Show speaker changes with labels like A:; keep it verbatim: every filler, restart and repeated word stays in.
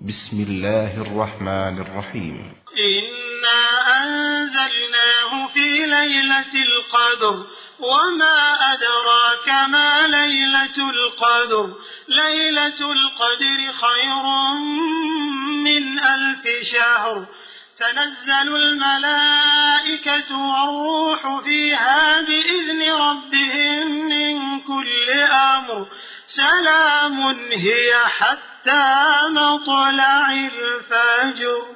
A: بسم الله الرحمن الرحيم.
B: إنا أنزلناه في ليلة القدر وما أدراك ما ليلة القدر ليلة القدر خير من ألف شهر تنزل الملائكة والروح فيها بإذن ربهم من كل أمر سلام هي حتى مطلع الفجر.